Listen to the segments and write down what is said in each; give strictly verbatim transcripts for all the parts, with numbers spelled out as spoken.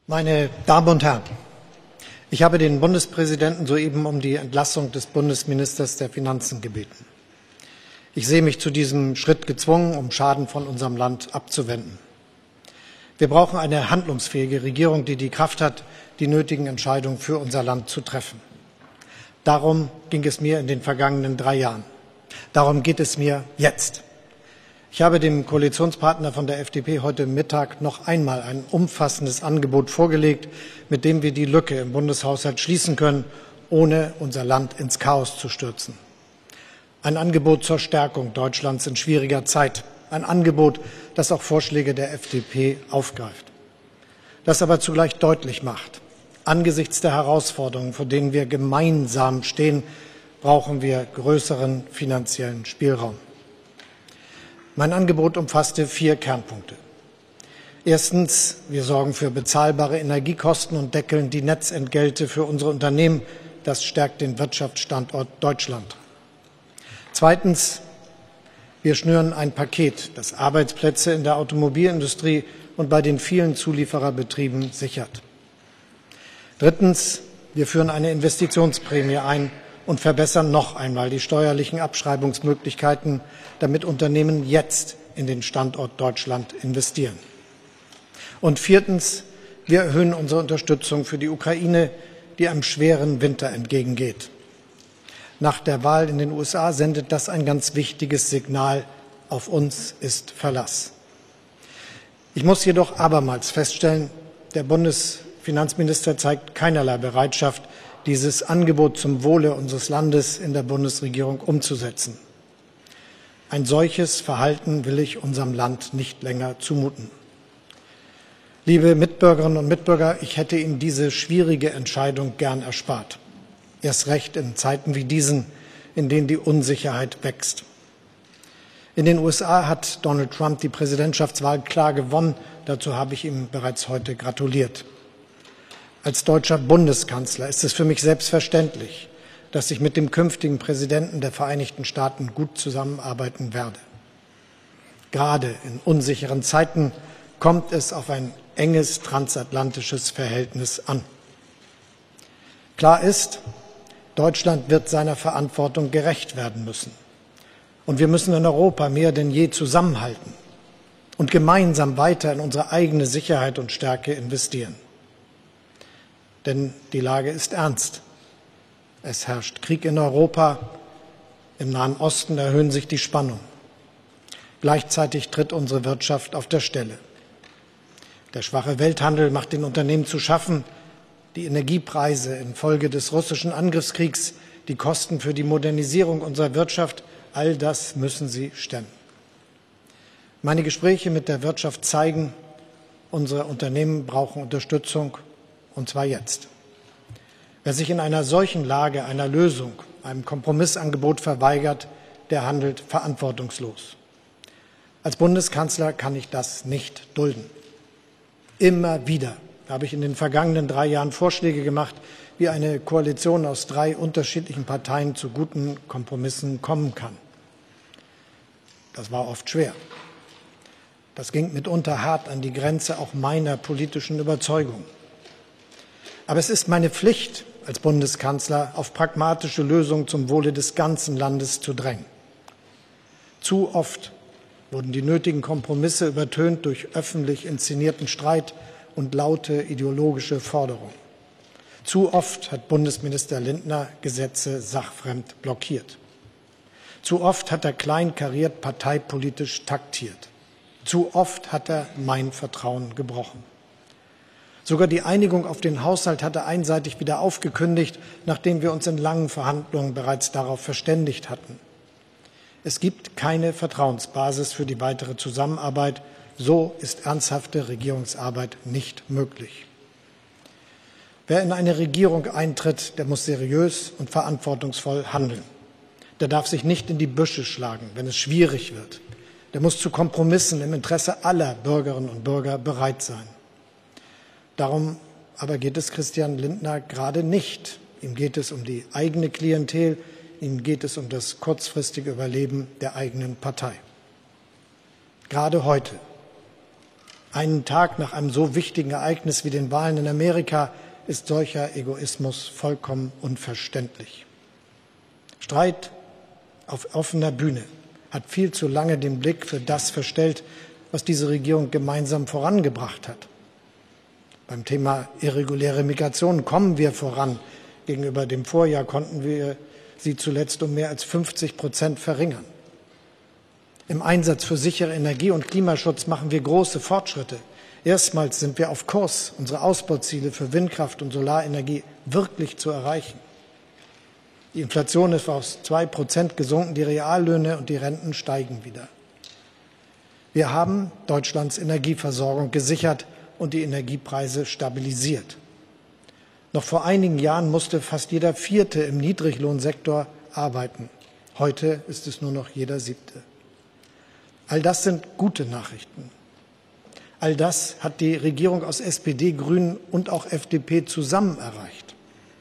Meine Damen und Herren, ich habe den Bundespräsidenten soeben um die Entlassung des Bundesministers der Finanzen gebeten. Ich sehe mich zu diesem Schritt gezwungen, um Schaden von unserem Land abzuwenden. Wir brauchen eine handlungsfähige Regierung, die die Kraft hat, die nötigen Entscheidungen für unser Land zu treffen. Darum ging es mir in den vergangenen drei Jahren. Darum geht es mir jetzt. Ich habe dem Koalitionspartner von der F D P heute Mittag noch einmal ein umfassendes Angebot vorgelegt, mit dem wir die Lücke im Bundeshaushalt schließen können, ohne unser Land ins Chaos zu stürzen. Ein Angebot zur Stärkung Deutschlands in schwieriger Zeit. Ein Angebot, das auch Vorschläge der F D P aufgreift. Das aber zugleich deutlich macht: Angesichts der Herausforderungen, vor denen wir gemeinsam stehen, brauchen wir größeren finanziellen Spielraum. Mein Angebot umfasste vier Kernpunkte. Erstens, wir sorgen für bezahlbare Energiekosten und deckeln die Netzentgelte für unsere Unternehmen. Das stärkt den Wirtschaftsstandort Deutschland. Zweitens, wir schnüren ein Paket, das Arbeitsplätze in der Automobilindustrie und bei den vielen Zuliefererbetrieben sichert. Drittens, wir führen eine Investitionsprämie ein und verbessern noch einmal die steuerlichen Abschreibungsmöglichkeiten, damit Unternehmen jetzt in den Standort Deutschland investieren. Und viertens, wir erhöhen unsere Unterstützung für die Ukraine, die einem schweren Winter entgegengeht. Nach der Wahl in den U S A sendet das ein ganz wichtiges Signal: Auf uns ist Verlass. Ich muss jedoch abermals feststellen, der Bundesfinanzminister zeigt keinerlei Bereitschaft, dieses Angebot zum Wohle unseres Landes in der Bundesregierung umzusetzen. Ein solches Verhalten will ich unserem Land nicht länger zumuten. Liebe Mitbürgerinnen und Mitbürger, ich hätte Ihnen diese schwierige Entscheidung gern erspart. Erst recht in Zeiten wie diesen, in denen die Unsicherheit wächst. In den U S A hat Donald Trump die Präsidentschaftswahl klar gewonnen. Dazu habe ich ihm bereits heute gratuliert. Als deutscher Bundeskanzler ist es für mich selbstverständlich, dass ich mit dem künftigen Präsidenten der Vereinigten Staaten gut zusammenarbeiten werde. Gerade in unsicheren Zeiten kommt es auf ein enges transatlantisches Verhältnis an. Klar ist, Deutschland wird seiner Verantwortung gerecht werden müssen. Und wir müssen in Europa mehr denn je zusammenhalten und gemeinsam weiter in unsere eigene Sicherheit und Stärke investieren. Denn die Lage ist ernst. Es herrscht Krieg in Europa, im Nahen Osten erhöhen sich die Spannungen. Gleichzeitig tritt unsere Wirtschaft auf der Stelle. Der schwache Welthandel macht den Unternehmen zu schaffen. Die Energiepreise infolge des russischen Angriffskriegs, die Kosten für die Modernisierung unserer Wirtschaft, all das müssen sie stemmen. Meine Gespräche mit der Wirtschaft zeigen, unsere Unternehmen brauchen Unterstützung, und zwar jetzt. Wer sich in einer solchen Lage einer Lösung, einem Kompromissangebot verweigert, der handelt verantwortungslos. Als Bundeskanzler kann ich das nicht dulden. Immer wieder habe ich in den vergangenen drei Jahren Vorschläge gemacht, wie eine Koalition aus drei unterschiedlichen Parteien zu guten Kompromissen kommen kann. Das war oft schwer. Das ging mitunter hart an die Grenze auch meiner politischen Überzeugung. Aber es ist meine Pflicht als Bundeskanzler, auf pragmatische Lösungen zum Wohle des ganzen Landes zu drängen. Zu oft wurden die nötigen Kompromisse übertönt durch öffentlich inszenierten Streit und laute ideologische Forderungen. Zu oft hat Bundesminister Lindner Gesetze sachfremd blockiert. Zu oft hat er kleinkariert parteipolitisch taktiert. Zu oft hat er mein Vertrauen gebrochen. Sogar die Einigung auf den Haushalt hat er einseitig wieder aufgekündigt, nachdem wir uns in langen Verhandlungen bereits darauf verständigt hatten. Es gibt keine Vertrauensbasis für die weitere Zusammenarbeit. So ist ernsthafte Regierungsarbeit nicht möglich. Wer in eine Regierung eintritt, der muss seriös und verantwortungsvoll handeln. Der darf sich nicht in die Büsche schlagen, wenn es schwierig wird. Der muss zu Kompromissen im Interesse aller Bürgerinnen und Bürger bereit sein. Darum aber geht es Christian Lindner gerade nicht. Ihm geht es um die eigene Klientel, ihm geht es um das kurzfristige Überleben der eigenen Partei. Gerade heute, Einen Tag nach einem so wichtigen Ereignis wie den Wahlen in Amerika ist solcher Egoismus vollkommen unverständlich. Streit auf offener Bühne hat viel zu lange den Blick für das verstellt, was diese Regierung gemeinsam vorangebracht hat. Beim Thema irreguläre Migration kommen wir voran. Gegenüber dem Vorjahr konnten wir sie zuletzt um mehr als fünfzig Prozent verringern. Im Einsatz für sichere Energie und Klimaschutz machen wir große Fortschritte. Erstmals sind wir auf Kurs, unsere Ausbauziele für Windkraft und Solarenergie wirklich zu erreichen. Die Inflation ist auf zwei Prozent gesunken, die Reallöhne und die Renten steigen wieder. Wir haben Deutschlands Energieversorgung gesichert und die Energiepreise stabilisiert. Noch vor einigen Jahren musste fast jeder Vierte im Niedriglohnsektor arbeiten. Heute ist es nur noch jeder Siebte. All das sind gute Nachrichten. All das hat die Regierung aus S P D, Grünen und auch F D P zusammen erreicht.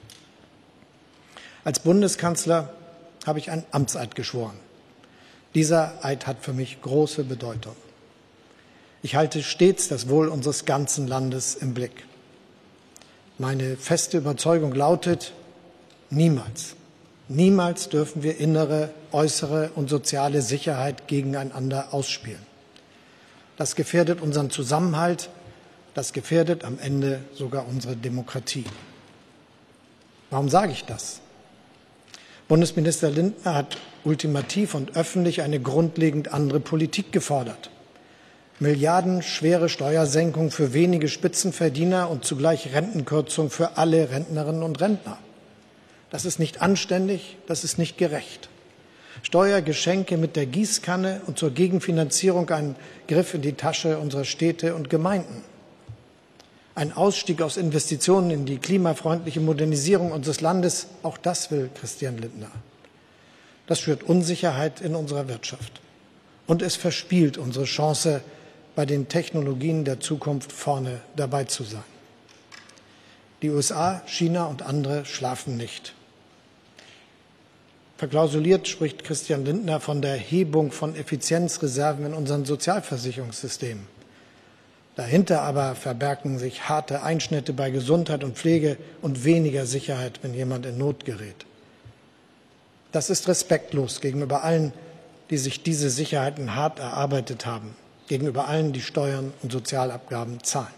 Als Bundeskanzler habe ich einen Amtseid geschworen. Dieser Eid hat für mich große Bedeutung. Ich halte stets das Wohl unseres ganzen Landes im Blick. Meine feste Überzeugung lautet, niemals, niemals dürfen wir innere, äußere und soziale Sicherheit gegeneinander ausspielen. Das gefährdet unseren Zusammenhalt, das gefährdet am Ende sogar unsere Demokratie. Warum sage ich das? Bundesminister Lindner hat ultimativ und öffentlich eine grundlegend andere Politik gefordert. Milliardenschwere Steuersenkung für wenige Spitzenverdiener und zugleich Rentenkürzung für alle Rentnerinnen und Rentner. Das ist nicht anständig, das ist nicht gerecht. Steuergeschenke mit der Gießkanne und zur Gegenfinanzierung ein Griff in die Tasche unserer Städte und Gemeinden. Ein Ausstieg aus Investitionen in die klimafreundliche Modernisierung unseres Landes, auch das will Christian Lindner. Das schürt Unsicherheit in unserer Wirtschaft. Und es verspielt unsere Chance, bei den Technologien der Zukunft vorne dabei zu sein. Die U S A, China und andere schlafen nicht. Verklausuliert spricht Christian Lindner von der Hebung von Effizienzreserven in unseren Sozialversicherungssystemen. Dahinter aber verbergen sich harte Einschnitte bei Gesundheit und Pflege und weniger Sicherheit, wenn jemand in Not gerät. Das ist respektlos gegenüber allen, die sich diese Sicherheiten hart erarbeitet haben, gegenüber allen, die Steuern und Sozialabgaben zahlen.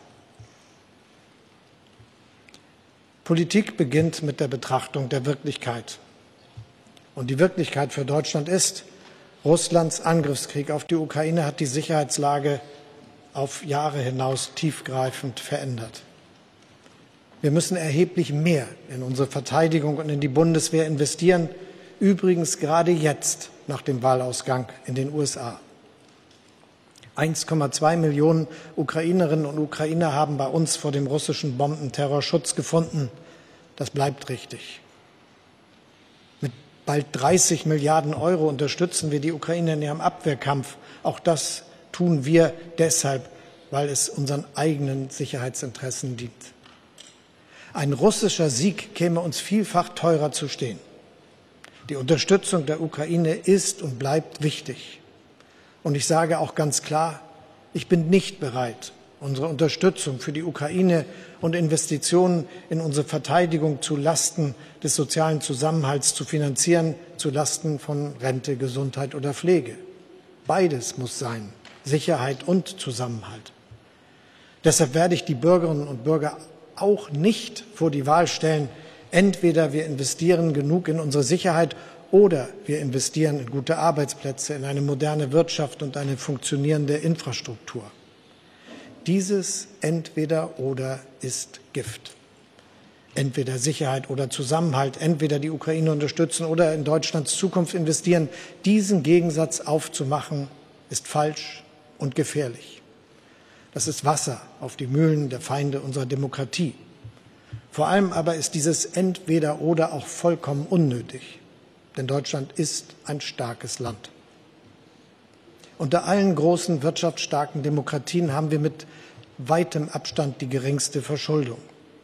Politik beginnt mit der Betrachtung der Wirklichkeit. Und die Wirklichkeit für Deutschland ist, Russlands Angriffskrieg auf die Ukraine hat die Sicherheitslage auf Jahre hinaus tiefgreifend verändert. Wir müssen erheblich mehr in unsere Verteidigung und in die Bundeswehr investieren, übrigens gerade jetzt nach dem Wahlausgang in den U S A. eins Komma zwei Millionen Ukrainerinnen und Ukrainer haben bei uns vor dem russischen Bombenterror Schutz gefunden. Das bleibt richtig. Mit bald dreißig Milliarden Euro unterstützen wir die Ukraine in ihrem Abwehrkampf. Auch das tun wir deshalb, weil es unseren eigenen Sicherheitsinteressen dient. Ein russischer Sieg käme uns vielfach teurer zu stehen. Die Unterstützung der Ukraine ist und bleibt wichtig. Und ich sage auch ganz klar, ich bin nicht bereit, unsere Unterstützung für die Ukraine und Investitionen in unsere Verteidigung zu Lasten des sozialen Zusammenhalts zu finanzieren, zu Lasten von Rente, Gesundheit oder Pflege. Beides muss sein, Sicherheit und Zusammenhalt. Deshalb werde ich die Bürgerinnen und Bürger auch nicht vor die Wahl stellen, entweder wir investieren genug in unsere Sicherheit oder wir investieren in gute Arbeitsplätze, in eine moderne Wirtschaft und eine funktionierende Infrastruktur. Dieses Entweder-Oder ist Gift. Entweder Sicherheit oder Zusammenhalt, entweder die Ukraine unterstützen oder in Deutschlands Zukunft investieren. Diesen Gegensatz aufzumachen, ist falsch und gefährlich. Das ist Wasser auf die Mühlen der Feinde unserer Demokratie. Vor allem aber ist dieses Entweder-Oder auch vollkommen unnötig. Denn Deutschland ist ein starkes Land. Unter allen großen wirtschaftsstarken Demokratien haben wir mit weitem Abstand die geringste Verschuldung.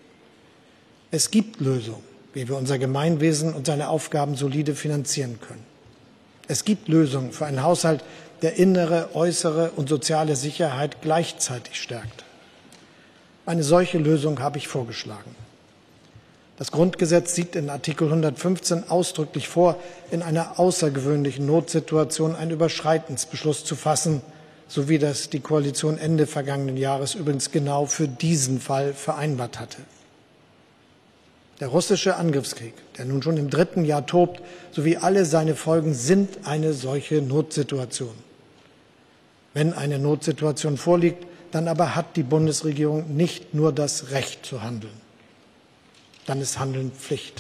Es gibt Lösungen, wie wir unser Gemeinwesen und seine Aufgaben solide finanzieren können. Es gibt Lösungen für einen Haushalt, der innere, äußere und soziale Sicherheit gleichzeitig stärkt. Eine solche Lösung habe ich vorgeschlagen. Das Grundgesetz sieht in Artikel hundertfünfzehn ausdrücklich vor, in einer außergewöhnlichen Notsituation einen Überschreitensbeschluss zu fassen, so wie das die Koalition Ende vergangenen Jahres übrigens genau für diesen Fall vereinbart hatte. Der russische Angriffskrieg, der nun schon im dritten Jahr tobt, sowie alle seine Folgen sind eine solche Notsituation. Wenn eine Notsituation vorliegt, dann aber hat die Bundesregierung nicht nur das Recht zu handeln. Dann ist Handeln Pflicht.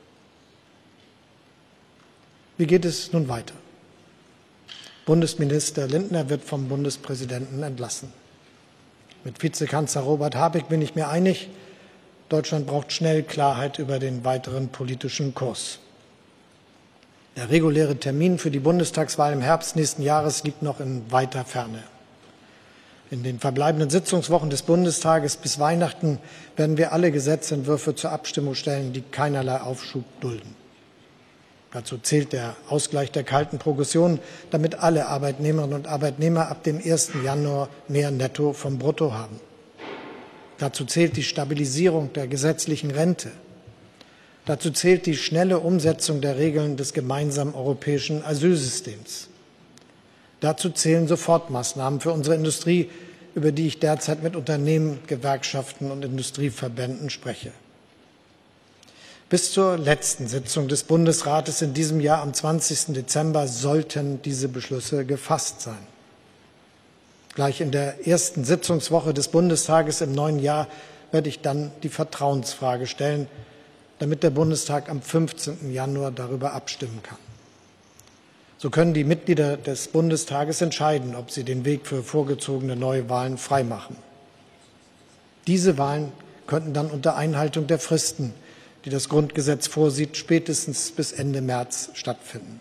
Wie geht es nun weiter? Bundesminister Lindner wird vom Bundespräsidenten entlassen. Mit Vizekanzler Robert Habeck bin ich mir einig, Deutschland braucht schnell Klarheit über den weiteren politischen Kurs. Der reguläre Termin für die Bundestagswahl im Herbst nächsten Jahres liegt noch in weiter Ferne. In den verbleibenden Sitzungswochen des Bundestages bis Weihnachten werden wir alle Gesetzentwürfe zur Abstimmung stellen, die keinerlei Aufschub dulden. Dazu zählt der Ausgleich der kalten Progression, damit alle Arbeitnehmerinnen und Arbeitnehmer ab dem ersten Januar mehr Netto vom Brutto haben. Dazu zählt die Stabilisierung der gesetzlichen Rente. Dazu zählt die schnelle Umsetzung der Regeln des gemeinsamen europäischen Asylsystems. Dazu zählen Sofortmaßnahmen für unsere Industrie, über die ich derzeit mit Unternehmen, Gewerkschaften und Industrieverbänden spreche. Bis zur letzten Sitzung des Bundesrates in diesem Jahr am zwanzigsten Dezember sollten diese Beschlüsse gefasst sein. Gleich in der ersten Sitzungswoche des Bundestages im neuen Jahr werde ich dann die Vertrauensfrage stellen, damit der Bundestag am fünfzehnten Januar darüber abstimmen kann. So können die Mitglieder des Bundestages entscheiden, ob sie den Weg für vorgezogene Neuwahlen freimachen. Diese Wahlen könnten dann unter Einhaltung der Fristen, die das Grundgesetz vorsieht, spätestens bis Ende März stattfinden.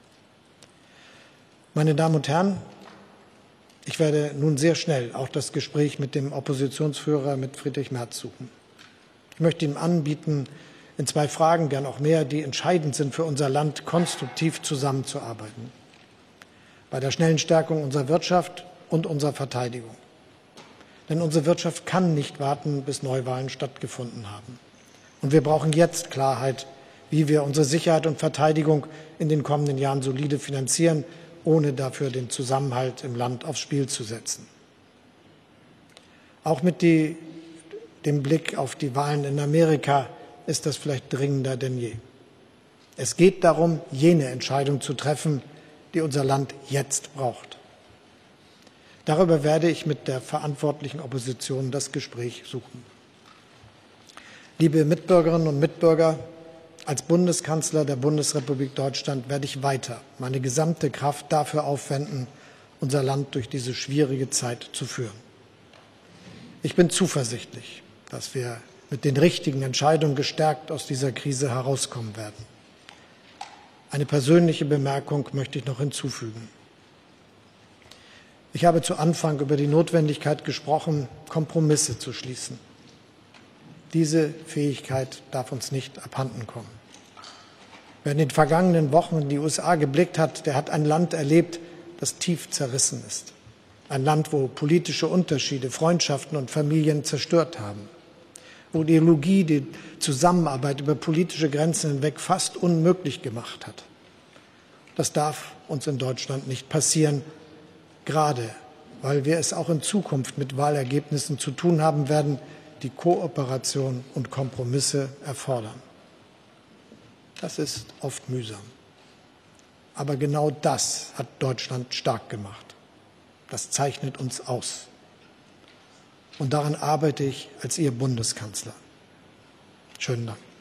Meine Damen und Herren, ich werde nun sehr schnell auch das Gespräch mit dem Oppositionsführer, mit Friedrich Merz, suchen. Ich möchte ihm anbieten, in zwei Fragen, gern auch mehr, die entscheidend sind für unser Land, konstruktiv zusammenzuarbeiten. Bei der schnellen Stärkung unserer Wirtschaft und unserer Verteidigung. Denn unsere Wirtschaft kann nicht warten, bis Neuwahlen stattgefunden haben. Und wir brauchen jetzt Klarheit, wie wir unsere Sicherheit und Verteidigung in den kommenden Jahren solide finanzieren, ohne dafür den Zusammenhalt im Land aufs Spiel zu setzen. Auch mit die, dem Blick auf die Wahlen in Amerika ist das vielleicht dringender denn je. Es geht darum, jene Entscheidung zu treffen, die unser Land jetzt braucht. Darüber werde ich mit der verantwortlichen Opposition das Gespräch suchen. Liebe Mitbürgerinnen und Mitbürger, als Bundeskanzler der Bundesrepublik Deutschland werde ich weiter meine gesamte Kraft dafür aufwenden, unser Land durch diese schwierige Zeit zu führen. Ich bin zuversichtlich, dass wir mit den richtigen Entscheidungen gestärkt aus dieser Krise herauskommen werden. Eine persönliche Bemerkung möchte ich noch hinzufügen. Ich habe zu Anfang über die Notwendigkeit gesprochen, Kompromisse zu schließen. Diese Fähigkeit darf uns nicht abhanden kommen. Wer in den vergangenen Wochen in die U S A geblickt hat, der hat ein Land erlebt, das tief zerrissen ist. Ein Land, wo politische Unterschiede, Freundschaften und Familien zerstört haben. Wo Ideologie die Zusammenarbeit über politische Grenzen hinweg fast unmöglich gemacht hat. Das darf uns in Deutschland nicht passieren, gerade weil wir es auch in Zukunft mit Wahlergebnissen zu tun haben werden, die Kooperation und Kompromisse erfordern. Das ist oft mühsam. Aber genau das hat Deutschland stark gemacht. Das zeichnet uns aus. Und daran arbeite ich als Ihr Bundeskanzler. Schönen Dank.